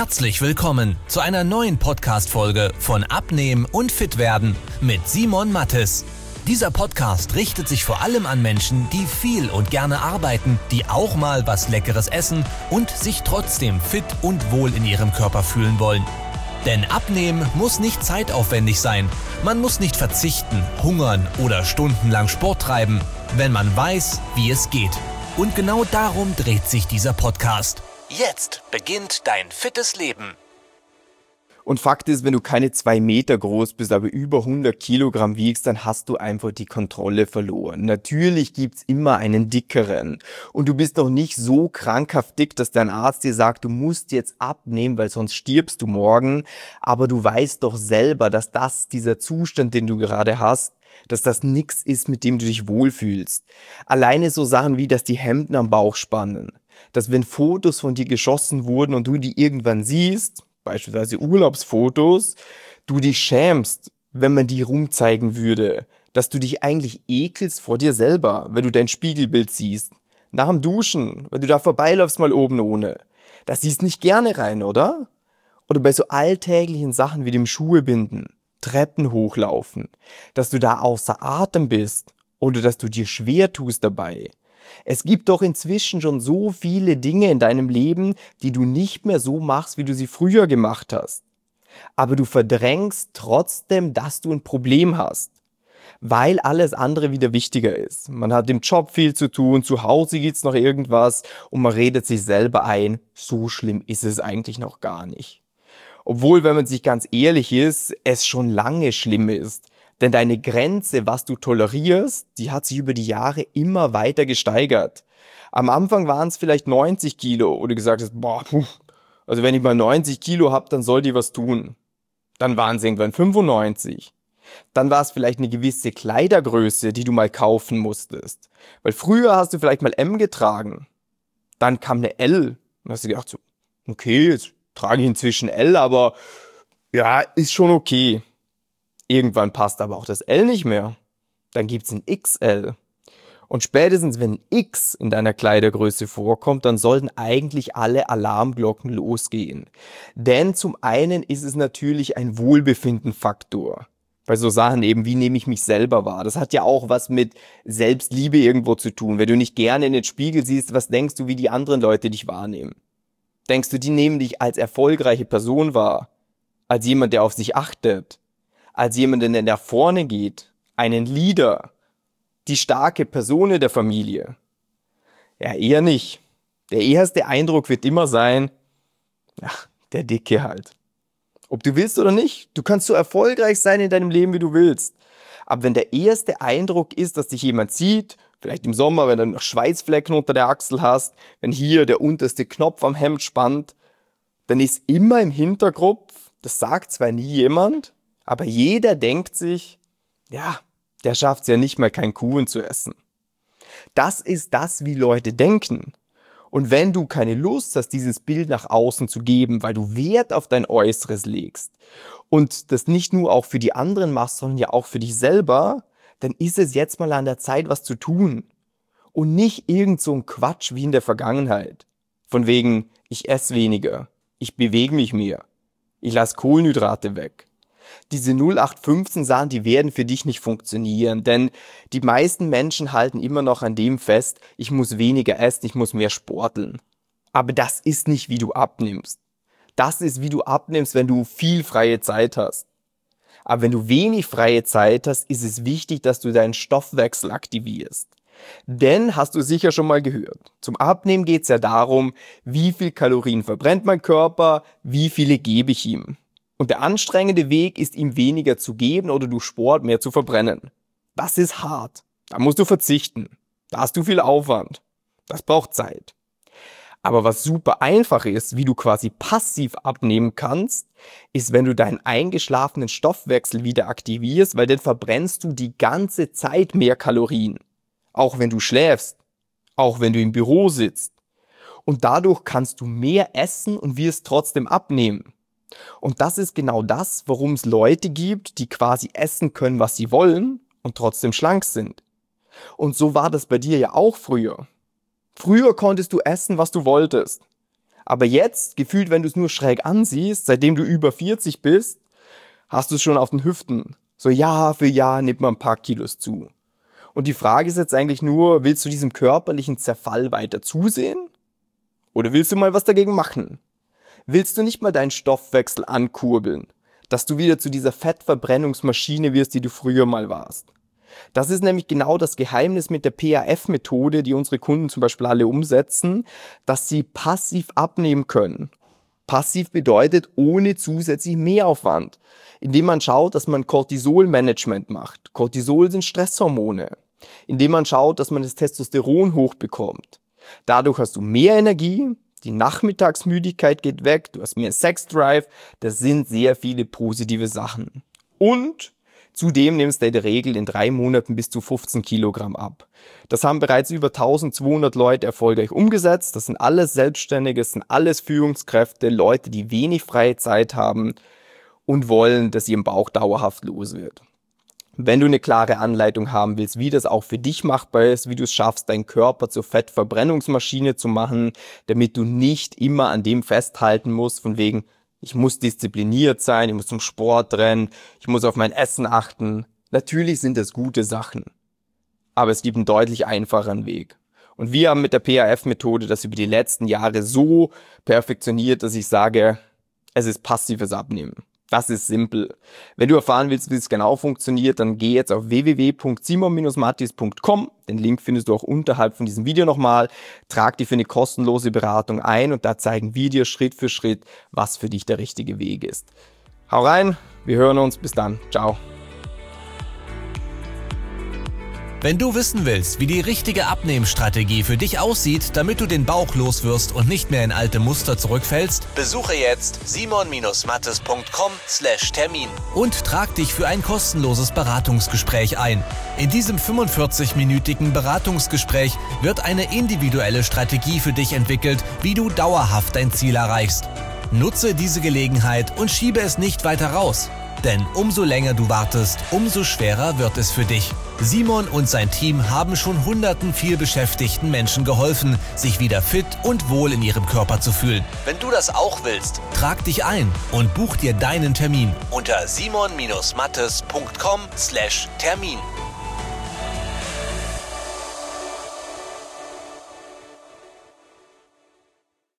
Herzlich willkommen zu einer neuen Podcast-Folge von Abnehmen und Fitwerden mit Simon Mattes. Dieser Podcast richtet sich vor allem an Menschen, die viel und gerne arbeiten, die auch mal was Leckeres essen und sich trotzdem fit und wohl in ihrem Körper fühlen wollen. Denn Abnehmen muss nicht zeitaufwendig sein. Man muss nicht verzichten, hungern oder stundenlang Sport treiben, wenn man weiß, wie es geht. Und genau darum dreht sich dieser Podcast. Jetzt beginnt dein fittes Leben. Und Fakt ist, wenn du keine 2 Meter groß bist, aber über 100 Kilogramm wiegst, dann hast du einfach die Kontrolle verloren. Natürlich gibt's immer einen dickeren. Und du bist doch nicht so krankhaft dick, dass dein Arzt dir sagt, du musst jetzt abnehmen, weil sonst stirbst du morgen. Aber du weißt doch selber, dass dieser Zustand, den du gerade hast, dass das nichts ist, mit dem du dich wohlfühlst. Alleine so Sachen wie, dass die Hemden am Bauch spannen. Dass wenn Fotos von dir geschossen wurden und du die irgendwann siehst, beispielsweise Urlaubsfotos, du dich schämst, wenn man die rumzeigen würde. Dass du dich eigentlich ekelst vor dir selber, wenn du dein Spiegelbild siehst. Nach dem Duschen, wenn du da vorbeiläufst mal oben ohne. Da siehst nicht gerne rein, oder? Oder bei so alltäglichen Sachen wie dem Schuhe binden, Treppen hochlaufen, dass du da außer Atem bist oder dass du dir schwer tust dabei. Es gibt doch inzwischen schon so viele Dinge in deinem Leben, die du nicht mehr so machst, wie du sie früher gemacht hast. Aber du verdrängst trotzdem, dass du ein Problem hast, weil alles andere wieder wichtiger ist. Man hat im Job viel zu tun, zu Hause gibt's noch irgendwas und man redet sich selber ein, so schlimm ist es eigentlich noch gar nicht. Obwohl, wenn man sich ganz ehrlich ist, es schon lange schlimm ist. Denn deine Grenze, was du tolerierst, die hat sich über die Jahre immer weiter gesteigert. Am Anfang waren es vielleicht 90 Kilo, wo du gesagt hast, also wenn ich mal 90 Kilo habe, dann soll die was tun. Dann waren es irgendwann 95. Dann war es vielleicht eine gewisse Kleidergröße, die du mal kaufen musstest. Weil früher hast du vielleicht mal M getragen. Dann kam eine L. Und hast du gedacht so, okay, jetzt trage ich inzwischen L, aber ja, ist schon okay. Irgendwann passt aber auch das L nicht mehr. Dann gibt's ein XL. Und spätestens, wenn ein X in deiner Kleidergröße vorkommt, dann sollten eigentlich alle Alarmglocken losgehen. Denn zum einen ist es natürlich ein Wohlbefindenfaktor. Bei so Sachen eben, wie nehme ich mich selber wahr? Das hat ja auch was mit Selbstliebe irgendwo zu tun. Wenn du nicht gerne in den Spiegel siehst, was denkst du, wie die anderen Leute dich wahrnehmen? Denkst du, die nehmen dich als erfolgreiche Person wahr? Als jemand, der auf sich achtet? Als jemanden, der nach vorne geht, einen Leader, die starke Person der Familie? Ja, eher nicht. Der erste Eindruck wird immer sein, ach, der Dicke halt. Ob du willst oder nicht, du kannst so erfolgreich sein in deinem Leben, wie du willst. Aber wenn der erste Eindruck ist, dass dich jemand sieht, vielleicht im Sommer, wenn du noch Schweißflecken unter der Achsel hast, wenn hier der unterste Knopf am Hemd spannt, dann ist immer im Hinterkopf, das sagt zwar nie jemand, aber jeder denkt sich, ja, der schafft es ja nicht mal, kein Kuchen zu essen. Das ist das, wie Leute denken. Und wenn du keine Lust hast, dieses Bild nach außen zu geben, weil du Wert auf dein Äußeres legst und das nicht nur auch für die anderen machst, sondern ja auch für dich selber, dann ist es jetzt mal an der Zeit, was zu tun. Und nicht irgend so ein Quatsch wie in der Vergangenheit. Von wegen, ich esse weniger, ich bewege mich mehr, ich lasse Kohlenhydrate weg. Diese 0815 Sachen, die werden für dich nicht funktionieren, denn die meisten Menschen halten immer noch an dem fest, ich muss weniger essen, ich muss mehr sporteln. Aber das ist nicht, wie du abnimmst. Das ist, wie du abnimmst, wenn du viel freie Zeit hast. Aber wenn du wenig freie Zeit hast, ist es wichtig, dass du deinen Stoffwechsel aktivierst. Denn, hast du sicher schon mal gehört, zum Abnehmen geht es ja darum, wie viel Kalorien verbrennt mein Körper, wie viele gebe ich ihm. Und der anstrengende Weg ist, ihm weniger zu geben oder durch Sport mehr zu verbrennen. Das ist hart. Da musst du verzichten. Da hast du viel Aufwand. Das braucht Zeit. Aber was super einfach ist, wie du quasi passiv abnehmen kannst, ist, wenn du deinen eingeschlafenen Stoffwechsel wieder aktivierst, weil dann verbrennst du die ganze Zeit mehr Kalorien. Auch wenn du schläfst. Auch wenn du im Büro sitzt. Und dadurch kannst du mehr essen und wirst trotzdem abnehmen. Und das ist genau das, warum es Leute gibt, die quasi essen können, was sie wollen und trotzdem schlank sind. Und so war das bei dir ja auch früher. Früher konntest du essen, was du wolltest. Aber jetzt, gefühlt, wenn du es nur schräg ansiehst, seitdem du über 40 bist, hast du es schon auf den Hüften. So Jahr für Jahr nimmt man ein paar Kilos zu. Und die Frage ist jetzt eigentlich nur, willst du diesem körperlichen Zerfall weiter zusehen? Oder willst du mal was dagegen machen? Willst du nicht mal deinen Stoffwechsel ankurbeln, dass du wieder zu dieser Fettverbrennungsmaschine wirst, die du früher mal warst? Das ist nämlich genau das Geheimnis mit der PAF-Methode, die unsere Kunden zum Beispiel alle umsetzen, dass sie passiv abnehmen können. Passiv bedeutet ohne zusätzlich Mehraufwand, indem man schaut, dass man Cortisol-Management macht. Cortisol sind Stresshormone. Indem man schaut, dass man das Testosteron hochbekommt. Dadurch hast du mehr Energie, die Nachmittagsmüdigkeit geht weg, du hast mehr Sexdrive. Das sind sehr viele positive Sachen. Und zudem nimmst du in der Regel in 3 Monaten bis zu 15 Kilogramm ab. Das haben bereits über 1200 Leute erfolgreich umgesetzt. Das sind alles Selbstständige, das sind alles Führungskräfte, Leute, die wenig freie Zeit haben und wollen, dass ihr Bauch dauerhaft los wird. Wenn du eine klare Anleitung haben willst, wie das auch für dich machbar ist, wie du es schaffst, deinen Körper zur Fettverbrennungsmaschine zu machen, damit du nicht immer an dem festhalten musst, von wegen, ich muss diszipliniert sein, ich muss zum Sport rennen, ich muss auf mein Essen achten. Natürlich sind das gute Sachen, aber es gibt einen deutlich einfacheren Weg. Und wir haben mit der PAF-Methode das über die letzten Jahre so perfektioniert, dass ich sage, es ist passives Abnehmen. Das ist simpel. Wenn du erfahren willst, wie es genau funktioniert, dann geh jetzt auf www.simon-mattis.com. Den Link findest du auch unterhalb von diesem Video nochmal. Trag dich für eine kostenlose Beratung ein und da zeigen wir dir Schritt für Schritt, was für dich der richtige Weg ist. Hau rein, wir hören uns. Bis dann. Ciao. Wenn du wissen willst, wie die richtige Abnehmstrategie für dich aussieht, damit du den Bauch loswirst und nicht mehr in alte Muster zurückfällst, besuche jetzt simon-mattes.com/Termin und trag dich für ein kostenloses Beratungsgespräch ein. In diesem 45-minütigen Beratungsgespräch wird eine individuelle Strategie für dich entwickelt, wie du dauerhaft dein Ziel erreichst. Nutze diese Gelegenheit und schiebe es nicht weiter raus. Denn umso länger du wartest, umso schwerer wird es für dich. Simon und sein Team haben schon hunderten vielbeschäftigten Menschen geholfen, sich wieder fit und wohl in ihrem Körper zu fühlen. Wenn du das auch willst, trag dich ein und buch dir deinen Termin unter simon-mattes.com/Termin.